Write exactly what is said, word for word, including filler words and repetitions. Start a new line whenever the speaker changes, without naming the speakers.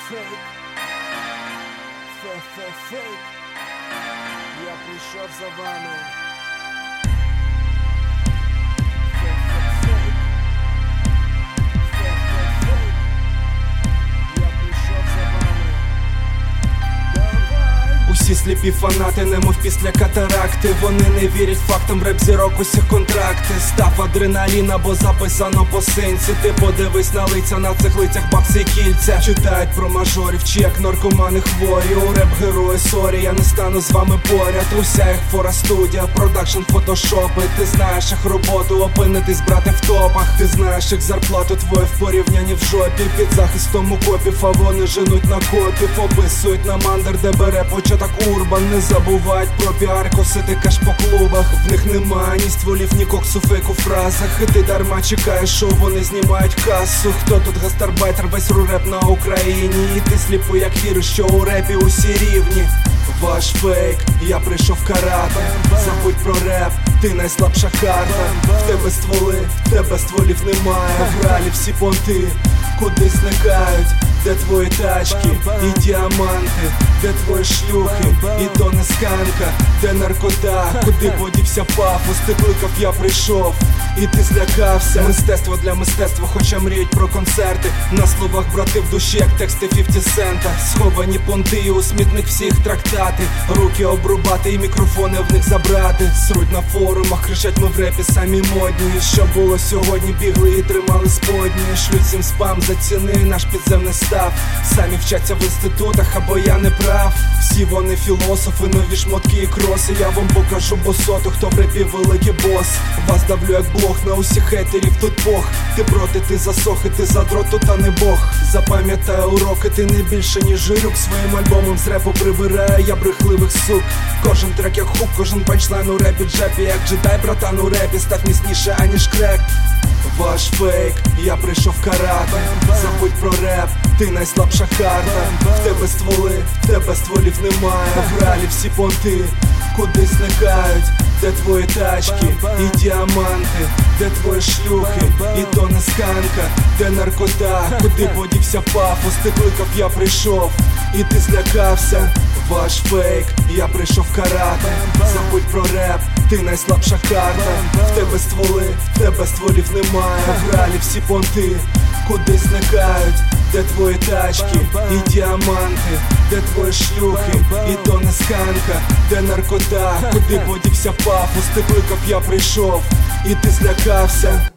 Фейк, фе-фе-фейк, я прийшов за вами. Фе-фе-фейк, фе-фе-фейк, я прийшов за вами. Давай!
Усі сліпі фанати, немов після катаракти. Вони не вірять фактам реп-зірок, усіх контракти. Став адреналін, або записано по синці. Ти подивись на лиця, на цих лицях бакси й кільця. Читають про мажорів, чи як наркомани хворі. У реп-герої сорі, я не стану з вами поряд. Уся їх фора студія, продакшн, фотошопи. Ти знаєш їх роботу, опинитись, брати в топах. Ти знаєш їх зарплату твою в порівнянні в жопі. Під захистом окопів, а вони женуть на копів. Описують на мандер, де бере початок урбан. Не забувають про піар, косити каш по клубах. В них немає ні стволів, ні коксу, фейку в фразах. І ти дарма чекаєш, що вони знімають касу. Хто тут гастарбайтер, весь руреп на Україні. І ти сліпий, як віриш, що у репі усі рівні. Ваш фейк, я прийшов карати. Забудь про реп, ти найслабша карта. В тебе стволи, в тебе стволів немає. В ралі всі понти кудись зникають. Де твої тачки і діаманти, де твої шлюхи і то не сканка, де наркота, куди подівся пафос. Ти кликав, я прийшов, і ти злякався. Мистецтво для мистецтва, хоча мріють про концерти. На словах брати в душі, як тексти фіфті сента. Сховані понти і у смітник всіх трактати. Руки обрубати і мікрофони в них забрати. Сруть на форумах, кричать ми в репі самі модні. І що було сьогодні, бігли і тримали сподні. Шлють всім спам, заціни наш підземний став. Самі вчаться в інститутах, або я не прав. Всі вони філософи, нові шмотки і кроси. Я вам покажу босоту, хто в репі великий бос. Вас давлю як блох, на усіх хейтерів тут бог. Ти проти, ти засох, і ти задроту, та не бог. Запам'ятай уроки, ти не більше ніж жирюк. Своїм альбомом з репу прибираю я брехливих сук. Кожен трек як хук, кожен панчлайн у репі джепі. Як джедай, братан, у репі став міцніше, аніж крек. Ваш фейк, я прийшов карати. Забудь про реп, ти найслабша карта. В тебе стволи, в тебе стволів немає. В ралі всі понти кудись зникають. Де твої тачки і діаманти, де твої шлюхи і то не сканка, де наркота, куди подівся пафос. Ти кликав, я прийшов, і ти злякався. Ваш фейк, я прийшов карати. Забудь про реп, ти найслабша карта. В тебе стволи, в тебе стволів немає. В ралі всі понти кудись зникають. Де твої тачки і діаманти, де твої шлюхи і то не сканка, де наркота, куди подівся пафос. Ти кликав, я прийшов, і ти злякався.